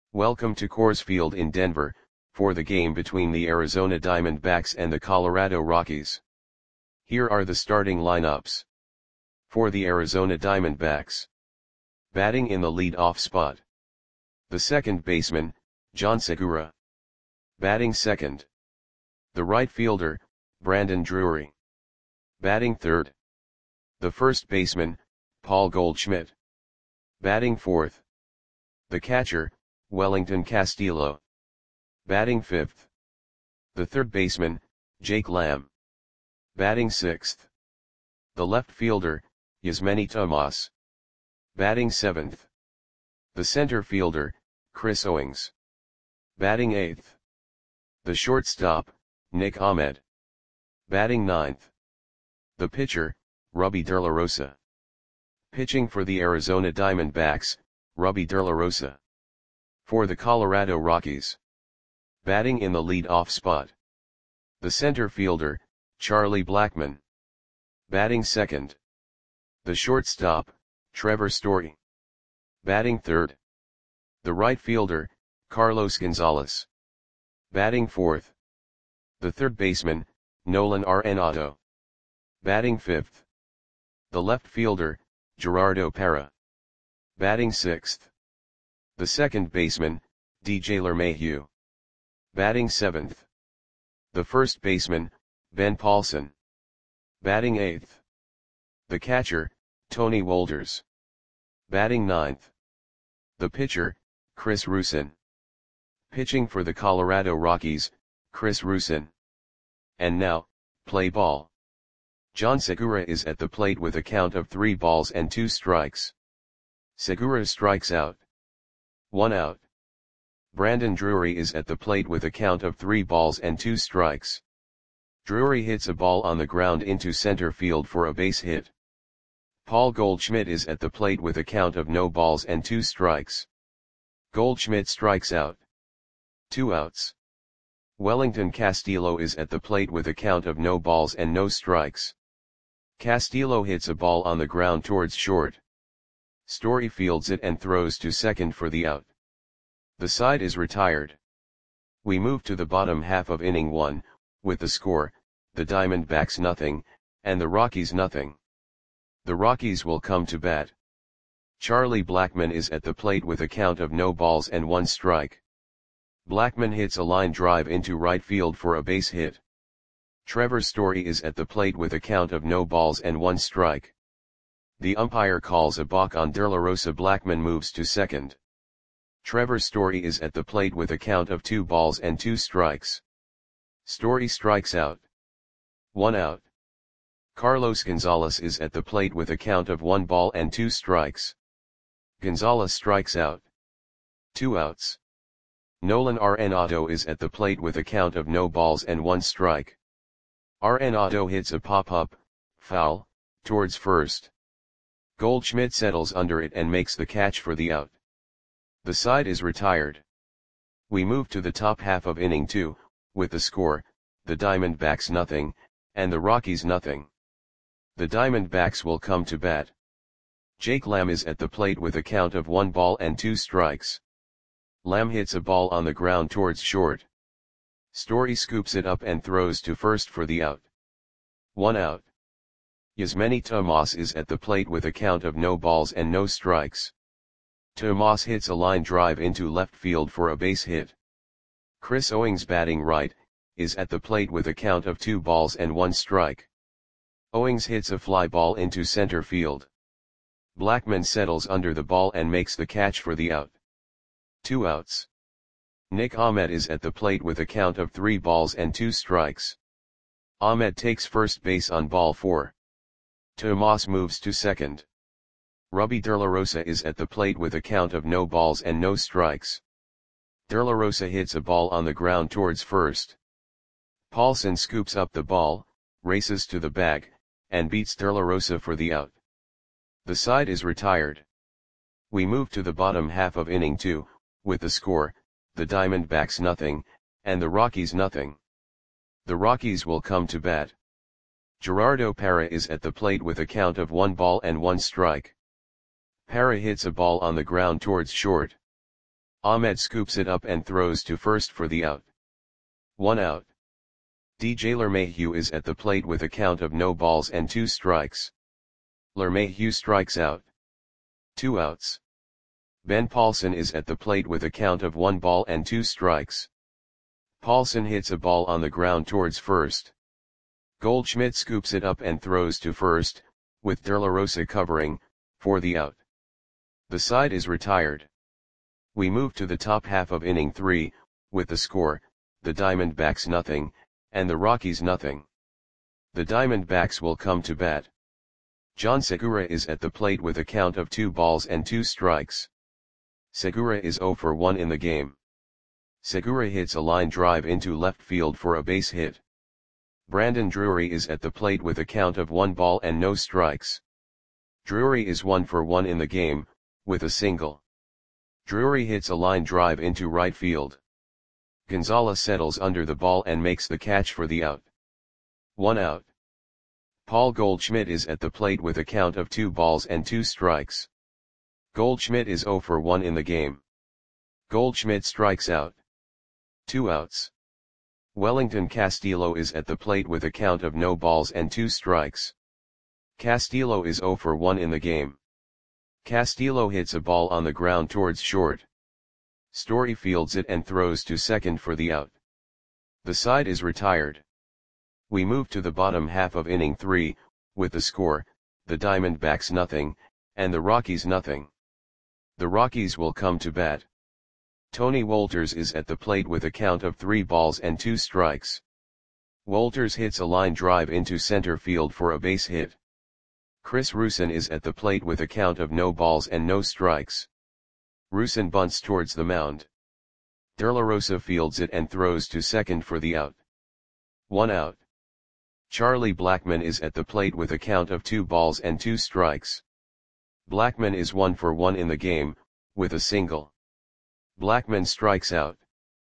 Welcome to Coors Field in Denver, for the game between the Arizona Diamondbacks and the Colorado Rockies. Here are the starting lineups. For the Arizona Diamondbacks. Batting in the lead-off spot. The second baseman, Jean Segura. Batting second. The right fielder, Brandon Drury. Batting third. The first baseman, Paul Goldschmidt. Batting fourth. The catcher, Wellington Castillo. Batting fifth. The third baseman, Jake Lamb. Batting sixth. The left fielder, Yasmany Tomas. Batting seventh. The center fielder, Chris Owings. Batting eighth. The shortstop, Nick Ahmed. Batting ninth. The pitcher, Rubby De La Rosa. Pitching for the Arizona Diamondbacks, Rubby De La Rosa. For the Colorado Rockies. Batting in the lead-off spot. The center fielder, Charlie Blackmon. Batting second. The shortstop, Trevor Story. Batting third. The right fielder, Carlos Gonzalez. Batting fourth. The third baseman, Nolan Arenado. Batting fifth. The left fielder, Gerardo Parra. Batting sixth. The second baseman, DJ LeMahieu. Batting seventh. The first baseman, Ben Paulson. Batting eighth. The catcher, Tony Wolders. Batting ninth. The pitcher, Chris Rusin. Pitching for the Colorado Rockies, Chris Rusin. And now, play ball. Jean Segura is at the plate with a count of 3 balls and 2 strikes. Segura strikes out. 1 out. Brandon Drury is at the plate with a count of 3 balls and 2 strikes. Drury hits a ball on the ground into center field for a base hit. Paul Goldschmidt is at the plate with a count of no balls and 2 strikes. Goldschmidt strikes out. 2 outs. Wellington Castillo is at the plate with a count of no balls and no strikes. Castillo hits a ball on the ground towards short. Story fields it and throws to second for the out. The side is retired. We move to the bottom half of inning 1, with the score, the Diamondbacks nothing, and the Rockies nothing. The Rockies will come to bat. Charlie Blackmon is at the plate with a count of no balls and 1 strike. Blackmon hits a line drive into right field for a base hit. Trevor Story is at the plate with a count of no balls and 1 strike. The umpire calls a balk on De La Rosa. Blackmon moves to second. Trevor Story is at the plate with a count of 2 balls and 2 strikes. Story strikes out. 1 out. Carlos Gonzalez is at the plate with a count of 1 ball and 2 strikes. Gonzalez strikes out. 2 outs. Nolan Arenado is at the plate with a count of no balls and 1 strike. Arenado hits a pop-up, foul, towards first. Goldschmidt settles under it and makes the catch for the out. The side is retired. We move to the top half of inning 2, with the score, the Diamondbacks nothing, and the Rockies nothing. The Diamondbacks will come to bat. Jake Lamb is at the plate with a count of 1 ball and 2 strikes. Lamb hits a ball on the ground towards short. Story scoops it up and throws to first for the out. 1 out. Yasmany Tomas is at the plate with a count of no balls and no strikes. Tomas hits a line drive into left field for a base hit. Chris Owings, batting right, is at the plate with a count of 2 balls and 1 strike. Owings hits a fly ball into center field. Blackmon settles under the ball and makes the catch for the out. 2 outs. Nick Ahmed is at the plate with a count of 3 balls and 2 strikes. Ahmed takes first base on ball 4. Tomas moves to second. Rubby De La Rosa is at the plate with a count of no balls and no strikes. De La Rosa hits a ball on the ground towards first. Paulson scoops up the ball, races to the bag, and beats De La Rosa for the out. The side is retired. We move to the bottom half of inning 2, with the score, the Diamondbacks nothing, and the Rockies nothing. The Rockies will come to bat. Gerardo Parra is at the plate with a count of 1 ball and 1 strike. Parra hits a ball on the ground towards short. Ahmed scoops it up and throws to first for the out. 1 out. DJ LeMahieu is at the plate with a count of no balls and 2 strikes. LeMahieu strikes out. 2 outs. Ben Paulson is at the plate with a count of 1 ball and 2 strikes. Paulson hits a ball on the ground towards first. Goldschmidt scoops it up and throws to first, with De La Rosa covering, for the out. The side is retired. We move to the top half of inning 3, with the score, the Diamondbacks nothing, and the Rockies nothing. The Diamondbacks will come to bat. John Segura is at the plate with a count of 2 balls and 2 strikes. Segura is 0 for 1 in the game. Segura hits a line drive into left field for a base hit. Brandon Drury is at the plate with a count of 1 ball and no strikes. Drury is 1 for 1 in the game, with a single. Drury hits a line drive into right field. Gonzalez settles under the ball and makes the catch for the out. 1 out. Paul Goldschmidt is at the plate with a count of 2 balls and 2 strikes. Goldschmidt is 0 for 1 in the game. Goldschmidt strikes out. 2 outs. Wellington Castillo is at the plate with a count of no balls and 2 strikes. Castillo is 0 for 1 in the game. Castillo hits a ball on the ground towards short. Story fields it and throws to second for the out. The side is retired. We move to the bottom half of inning 3, with the score, the Diamondbacks nothing, and the Rockies nothing. The Rockies will come to bat. Tony Wolters is at the plate with a count of 3 balls and 2 strikes. Wolters hits a line drive into center field for a base hit. Chris Rusin is at the plate with a count of no balls and no strikes. Rusin bunts towards the mound. De La Rosa fields it and throws to second for the out. 1 out. Charlie Blackmon is at the plate with a count of 2 balls and 2 strikes. Blackmon is 1 for 1 in the game, with a single. Blackmon strikes out.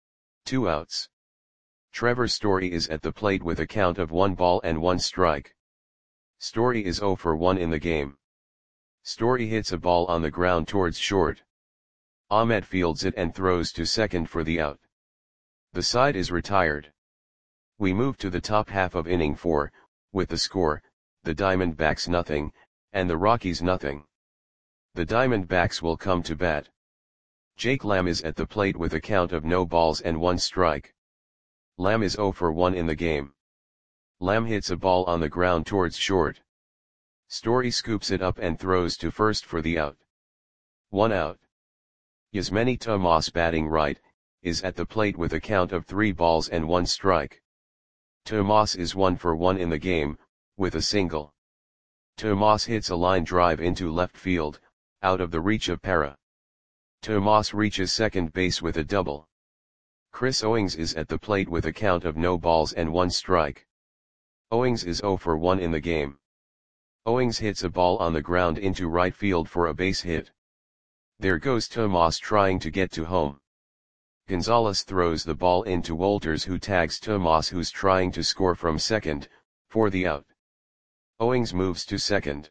2 outs. Trevor Story is at the plate with a count of 1 ball and 1 strike. Story is 0 for 1 in the game. Story hits a ball on the ground towards short. Ahmed fields it and throws to second for the out. The side is retired. We move to the top half of inning 4, with the score, the Diamondbacks nothing, and the Rockies nothing. The Diamondbacks will come to bat. Jake Lamb is at the plate with a count of no balls and 1 strike. Lamb is 0 for 1 in the game. Lamb hits a ball on the ground towards short. Story scoops it up and throws to first for the out. 1 out. Yasmany Tomas batting right, is at the plate with a count of 3 balls and 1 strike. Tomas is 1 for 1 in the game, with a single. Tomas hits a line drive into left field, out of the reach of Parra. Tomas reaches second base with a double. Chris Owings is at the plate with a count of no balls and 1 strike. Owings is 0 for 1 in the game. Owings hits a ball on the ground into right field for a base hit. There goes Tomas trying to get to home. Gonzalez throws the ball into Wolters, who tags Tomas, who's trying to score from second, for the out. Owings moves to second.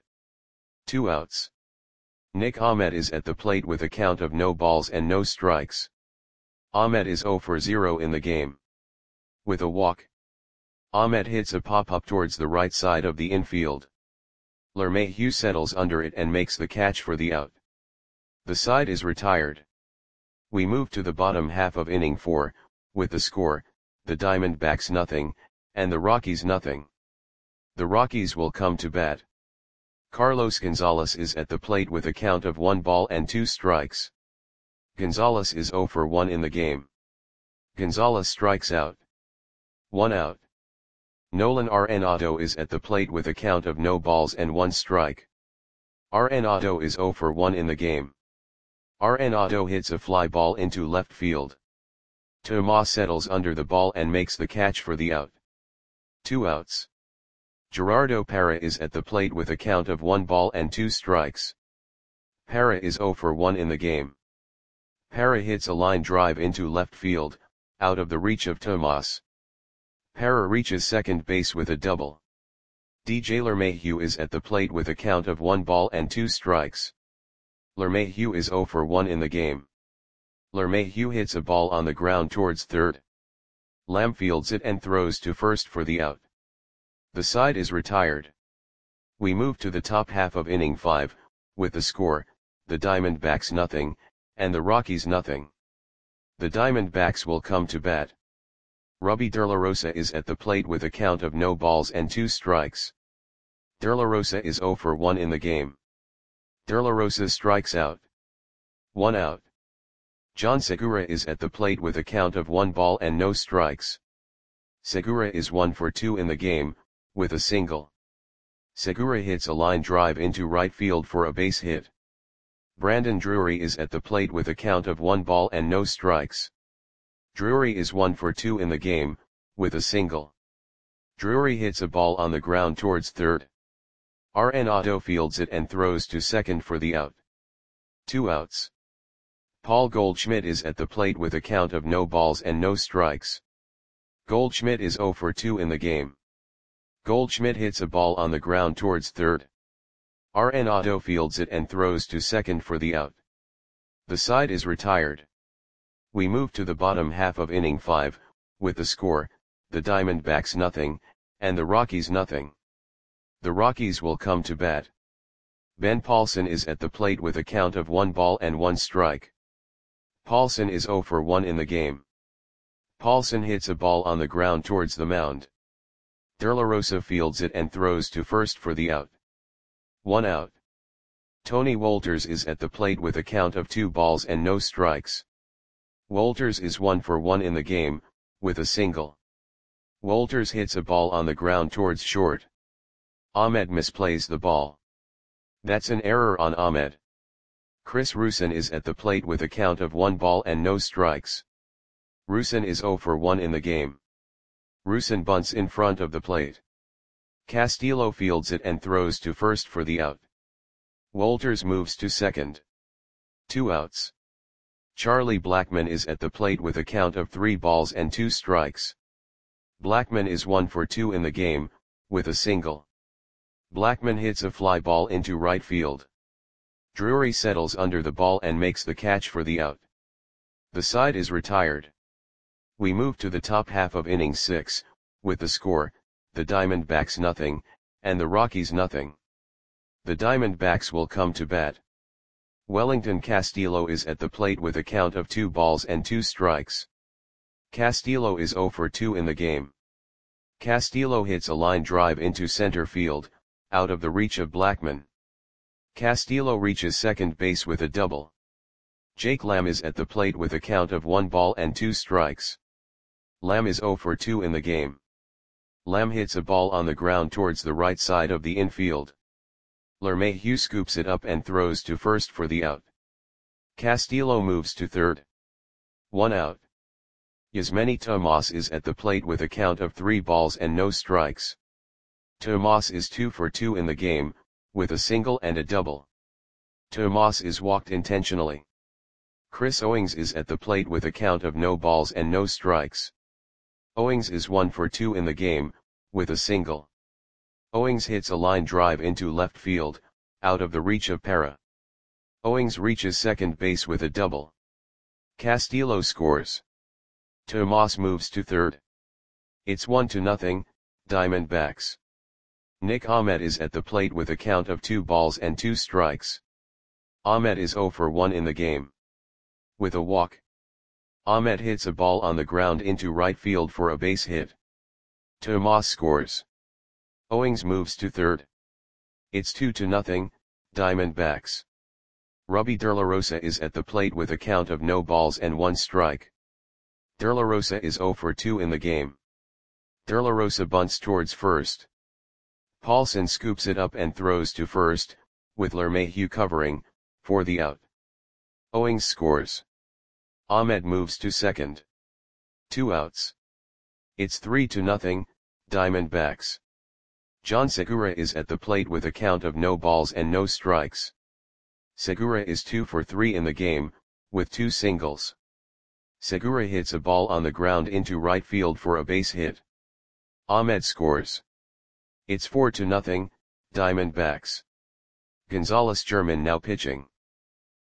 2 outs. Nick Ahmed is at the plate with a count of no balls and no strikes. Ahmed is 0 for 0 in the game. With a walk. Ahmed hits a pop-up towards the right side of the infield. LeMahieu settles under it and makes the catch for the out. The side is retired. We move to the bottom half of inning 4, with the score, the Diamondbacks nothing, and the Rockies nothing. The Rockies will come to bat. Carlos Gonzalez is at the plate with a count of 1 ball and 2 strikes. Gonzalez is 0 for 1 in the game. Gonzalez strikes out. 1 out. Nolan Arenado is at the plate with a count of no balls and 1 strike. Arenado is 0 for 1 in the game. Arenado hits a fly ball into left field. Tomas settles under the ball and makes the catch for the out. 2 outs. Gerardo Parra is at the plate with a count of 1 ball and 2 strikes. Parra is 0 for 1 in the game. Parra hits a line drive into left field, out of the reach of Tomas. Parra reaches second base with a double. DJ LeMahieu is at the plate with a count of 1 ball and 2 strikes. LeMahieu is 0 for 1 in the game. LeMahieu hits a ball on the ground towards third. Lamb fields it and throws to first for the out. The side is retired. We move to the top half of inning 5, with the score, the Diamondbacks nothing, and the Rockies nothing. The Diamondbacks will come to bat. Rubby De La Rosa is at the plate with a count of no balls and 2 strikes. De La Rosa is 0 for 1 in the game. De La Rosa strikes out. 1 out. John Segura is at the plate with a count of 1 ball and no strikes. Segura is 1 for 2 in the game, with a single. Segura hits a line drive into right field for a base hit. Brandon Drury is at the plate with a count of 1 ball and no strikes. Drury is 1 for 2 in the game, with a single. Drury hits a ball on the ground towards third. Arenado fields it and throws to second for the out. 2 outs. Paul Goldschmidt is at the plate with a count of no balls and no strikes. Goldschmidt is 0 for 2 in the game. Goldschmidt hits a ball on the ground towards third. Arenado fields it and throws to second for the out. The side is retired. We move to the bottom half of inning 5, with the score, the Diamondbacks nothing, and the Rockies nothing. The Rockies will come to bat. Ben Paulson is at the plate with a count of 1 ball and 1 strike. Paulson is 0 for 1 in the game. Paulson hits a ball on the ground towards the mound. De La Rosa fields it and throws to first for the out. 1 out. Tony Wolters is at the plate with a count of 2 balls and no strikes. Wolters is 1 for 1 in the game, with a single. Wolters hits a ball on the ground towards short. Ahmed misplays the ball. That's an error on Ahmed. Chris Rusin is at the plate with a count of 1 ball and no strikes. Rusin is 0 for 1 in the game. Rusin bunts in front of the plate. Castillo fields it and throws to first for the out. Wolters moves to second. 2 outs. Charlie Blackmon is at the plate with a count of 3 balls and 2 strikes. Blackmon is 1 for 2 in the game, with a single. Blackmon hits a fly ball into right field. Drury settles under the ball and makes the catch for the out. The side is retired. We move to the top half of inning 6, with the score, the Diamondbacks nothing, and the Rockies nothing. The Diamondbacks will come to bat. Wellington Castillo is at the plate with a count of 2 balls and 2 strikes. Castillo is 0 for 2 in the game. Castillo hits a line drive into center field, out of the reach of Blackmon. Castillo reaches second base with a double. Jake Lamb is at the plate with a count of 1 ball and 2 strikes. Lamb is 0 for 2 in the game. Lamb hits a ball on the ground towards the right side of the infield. LeMahieu scoops it up and throws to first for the out. Castillo moves to third. 1 out. Yasmany Tomas is at the plate with a count of 3 balls and no strikes. Tomas is 2 for 2 in the game, with a single and a double. Tomas is walked intentionally. Chris Owings is at the plate with a count of no balls and no strikes. Owings is 1 for 2 in the game, with a single. Owings hits a line drive into left field, out of the reach of Parra. Owings reaches second base with a double. Castillo scores. Tomas moves to third. It's 1-0, Diamondbacks. Nick Ahmed is at the plate with a count of 2 balls and 2 strikes. Ahmed is 0 for 1 in the game. With a walk. Ahmed hits a ball on the ground into right field for a base hit. Tomas scores. Owings moves to third. It's 2-0, Diamondbacks. Rubby De La Rosa is at the plate with a count of no balls and 1 strike. De La Rosa is 0 for 2 in the game. De La Rosa bunts towards first. Paulson scoops it up and throws to first, with LeMahieu covering, for the out. Owings scores. Ahmed moves to second. 2 outs. It's 3-0, Diamondbacks. John Segura is at the plate with a count of no balls and no strikes. Segura is 2 for 3 in the game, with 2 singles. Segura hits a ball on the ground into right field for a base hit. Ahmed scores. It's 4-0, Diamondbacks. Gonzalez German now pitching.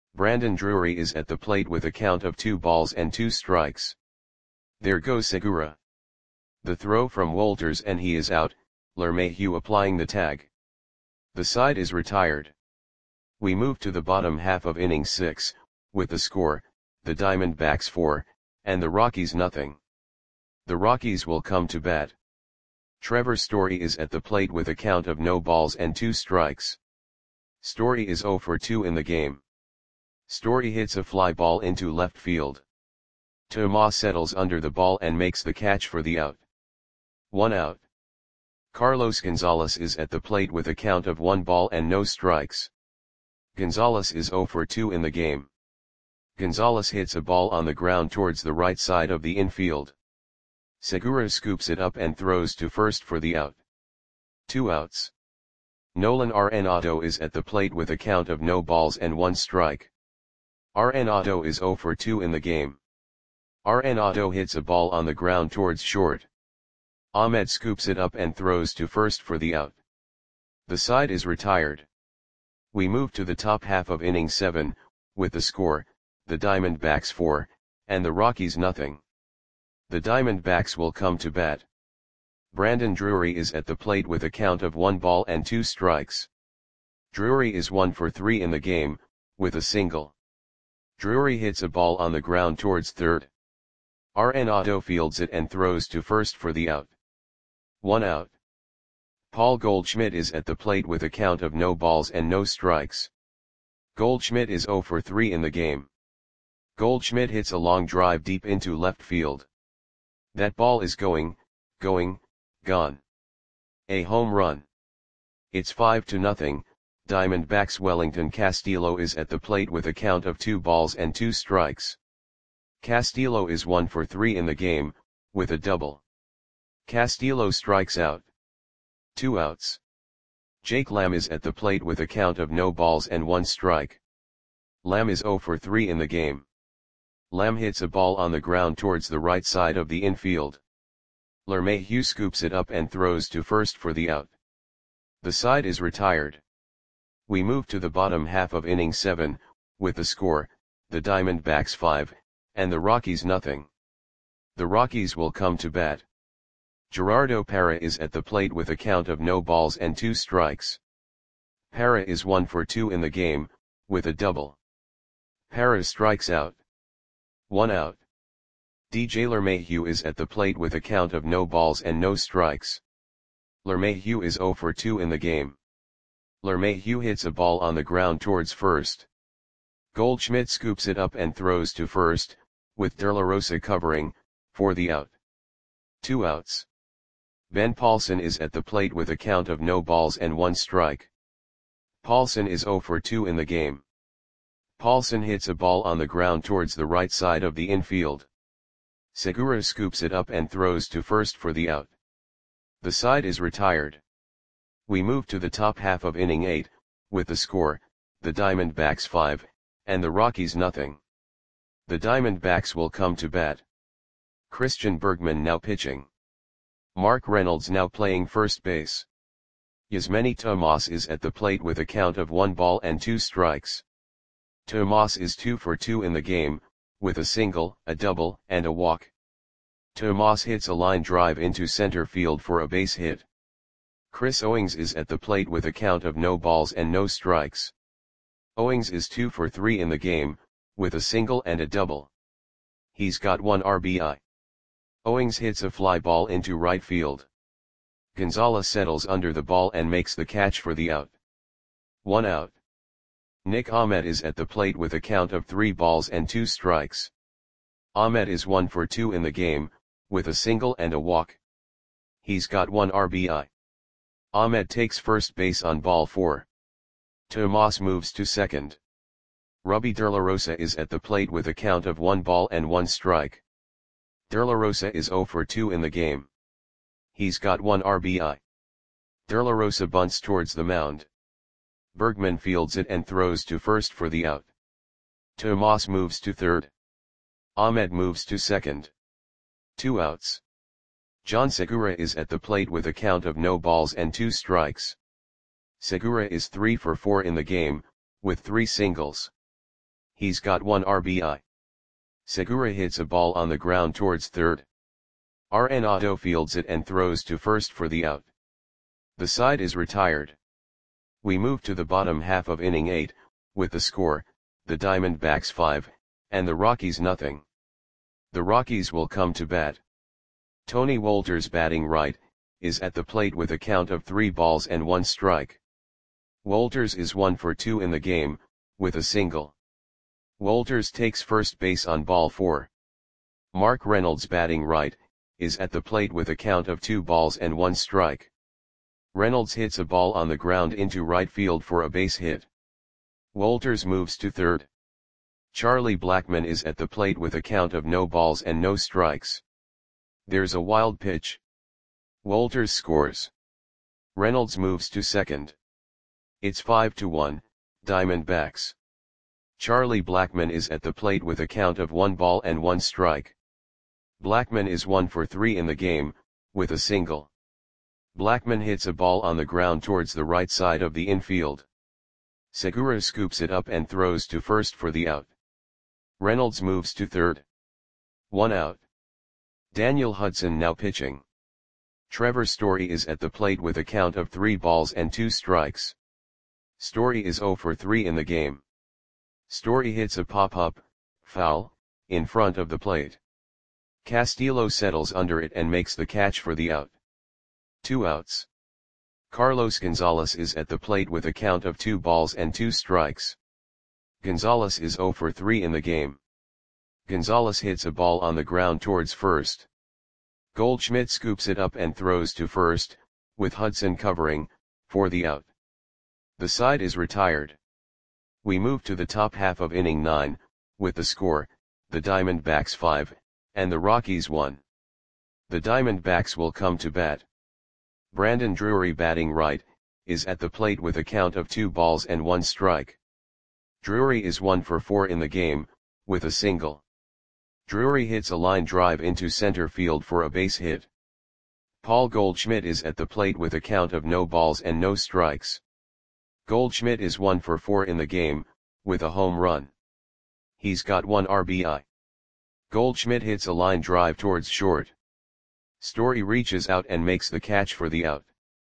Brandon Drury is at the plate with a count of 2 balls and 2 strikes. There goes Segura. The throw from Wolters and he is out, LeMahieu applying the tag. The side is retired. We move to the bottom half of inning 6, with the score, the Diamondbacks 4, and the Rockies nothing. The Rockies will come to bat. Trevor Story is at the plate with a count of no balls and 2 strikes. Story is 0 for 2 in the game. Story hits a fly ball into left field. Tomas settles under the ball and makes the catch for the out. 1 out. Carlos Gonzalez is at the plate with a count of 1 ball and no strikes. Gonzalez is 0 for 2 in the game. Gonzalez hits a ball on the ground towards the right side of the infield. Segura scoops it up and throws to first for the out. 2 outs. Nolan Arenado is at the plate with a count of no balls and 1 strike. Arenado is 0 for 2 in the game. Arenado hits a ball on the ground towards short. Ahmed scoops it up and throws to first for the out. The side is retired. We move to the top half of inning 7, with the score, the Diamondbacks 4, and the Rockies nothing. The Diamondbacks will come to bat. Brandon Drury is at the plate with a count of 1 ball and 2 strikes. Drury is 1 for 3 in the game, with a single. Drury hits a ball on the ground towards third. Arenado fields it and throws to first for the out. 1 out. Paul Goldschmidt is at the plate with a count of no balls and no strikes. Goldschmidt is 0 for 3 in the game. Goldschmidt hits a long drive deep into left field. That ball is gone. A home run. It's 5-0, Diamondbacks. Wellington Castillo is at the plate with a count of 2 balls and 2 strikes. Castillo is 1 for 3 in the game, with a double. Castillo strikes out. 2 outs. Jake Lamb is at the plate with a count of no balls and 1 strike. Lamb is 0 for 3 in the game. Lamb hits a ball on the ground towards the right side of the infield. LeMahieu scoops it up and throws to first for the out. The side is retired. We move to the bottom half of inning 7, with the score, the Diamondbacks 5, and the Rockies nothing. The Rockies will come to bat. Gerardo Parra is at the plate with a count of no balls and 2 strikes. Parra is 1 for 2 in the game, with a double. Parra strikes out. 1 out. DJ LeMahieu is at the plate with a count of no balls and no strikes. LeMahieu is 0 for 2 in the game. LeMahieu hits a ball on the ground towards first. Goldschmidt scoops it up and throws to first, with De La Rosa covering, for the out. 2 outs. Ben Paulson is at the plate with a count of no balls and 1 strike. Paulson is 0 for 2 in the game. Paulson hits a ball on the ground towards the right side of the infield. Segura scoops it up and throws to first for the out. The side is retired. We move to the top half of inning 8, with the score, the Diamondbacks 5, and the Rockies nothing. The Diamondbacks will come to bat. Christian Bergman now pitching. Mark Reynolds now playing first base. Yasmany Tomas is at the plate with a count of 1 ball and 2 strikes. Tomas is 2 for 2 in the game, with a single, a double, and a walk. Tomas hits a line drive into center field for a base hit. Chris Owings is at the plate with a count of no balls and no strikes. Owings is 2 for 3 in the game, with a single and a double. He's got 1 RBI. Owings hits a fly ball into right field. Gonzalez settles under the ball and makes the catch for the out. 1 out. Nick Ahmed is at the plate with a count of 3 balls and 2 strikes. Ahmed is 1 for 2 in the game, with a single and a walk. He's got 1 RBI. Ahmed takes first base on ball 4. Tomas moves to second. Robbie De La Rosa is at the plate with a count of 1 ball and 1 strike. De La Rosa is 0 for 2 in the game. He's got 1 RBI. De La Rosa bunts towards the mound. Bergman fields it and throws to first for the out. Tomas moves to third. Ahmed moves to second. 2 outs. John Segura is at the plate with a count of no balls and 2 strikes. Segura is 3 for 4 in the game, with 3 singles. He's got 1 RBI. Segura hits a ball on the ground towards third. Arenado fields it and throws to first for the out. The side is retired. We move to the bottom half of inning 8, with the score, the Diamondbacks 5, and the Rockies nothing. The Rockies will come to bat. Tony Wolters, batting right, is at the plate with a count of 3 balls and 1 strike. Wolters is 1 for 2 in the game, with a single. Wolters takes first base on ball 4. Mark Reynolds, batting right, is at the plate with a count of 2 balls and 1 strike. Reynolds hits a ball on the ground into right field for a base hit. Wolters moves to third. Charlie Blackmon is at the plate with a count of no balls and no strikes. There's a wild pitch. Wolters scores. Reynolds moves to second. It's 5-1, Diamondbacks. Charlie Blackmon is at the plate with a count of 1 ball and 1 strike. Blackmon is 1 for 3 in the game, with a single. Blackmon hits a ball on the ground towards the right side of the infield. Segura scoops it up and throws to first for the out. Reynolds moves to third. 1 out. Daniel Hudson now pitching. Trevor Story is at the plate with a count of 3 balls and 2 strikes. Story is 0 for 3 in the game. Story hits a pop-up, foul, in front of the plate. Castillo settles under it and makes the catch for the out. 2 outs. Carlos Gonzalez is at the plate with a count of 2 balls and 2 strikes. Gonzalez is 0 for 3 in the game. Gonzalez hits a ball on the ground towards first. Goldschmidt scoops it up and throws to first, with Hudson covering, for the out. The side is retired. We move to the top half of inning 9, with the score, the Diamondbacks 5, and the Rockies 1. The Diamondbacks will come to bat. Brandon Drury, batting right, is at the plate with a count of 2 balls and 1 strike. Drury is 1 for 4 in the game, with a single. Drury hits a line drive into center field for a base hit. Paul Goldschmidt is at the plate with a count of no balls and no strikes. Goldschmidt is 1 for 4 in the game, with a home run. He's got 1 RBI. Goldschmidt hits a line drive towards short. Story reaches out and makes the catch for the out.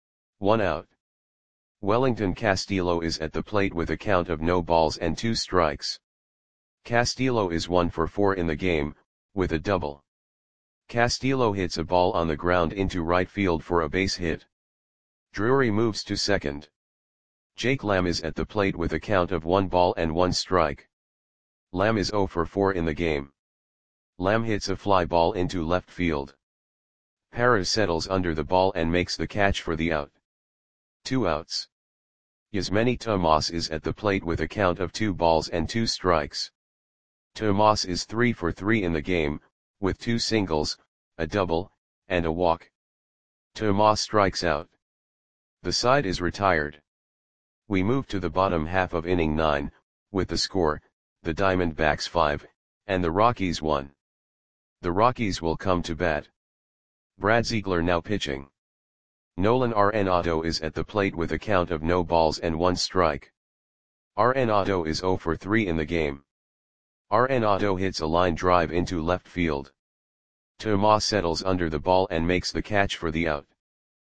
1 out. Wellington Castillo is at the plate with a count of no balls and 2 strikes. Castillo is 1 for 4 in the game, with a double. Castillo hits a ball on the ground into right field for a base hit. Drury moves to second. Jake Lamb is at the plate with a count of 1 ball and 1 strike. Lamb is 0 for 4 in the game. Lamb hits a fly ball into left field. Parra settles under the ball and makes the catch for the out. 2 outs. Yasmany Tomas is at the plate with a count of 2 balls and 2 strikes. Tomas is 3 for 3 in the game, with 2 singles, a double, and a walk. Tomas strikes out. The side is retired. We move to the bottom half of inning 9, with the score, the Diamondbacks 5, and the Rockies 1. The Rockies will come to bat. Brad Ziegler now pitching. Nolan Arenado is at the plate with a count of no balls and 1 strike. Arenado is 0 for 3 in the game. Arenado hits a line drive into left field. Tomas settles under the ball and makes the catch for the out.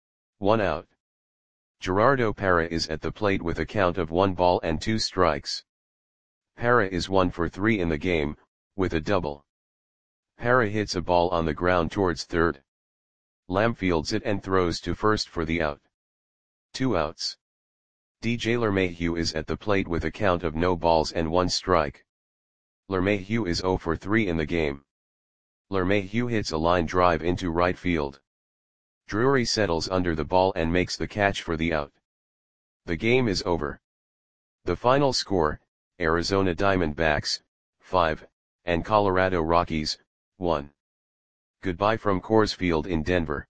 1 out. Gerardo Parra is at the plate with a count of 1 ball and 2 strikes. Parra is 1 for 3 in the game, with a double. Parra hits a ball on the ground towards third. Lamb fields it and throws to first for the out. 2 outs. DJ LeMahieu is at the plate with a count of no balls and 1 strike. LeMahieu is 0 for 3 in the game. LeMahieu hits a line drive into right field. Drury settles under the ball and makes the catch for the out. The game is over. The final score, Arizona Diamondbacks, 5, and Colorado Rockies, 1. Goodbye from Coors Field in Denver.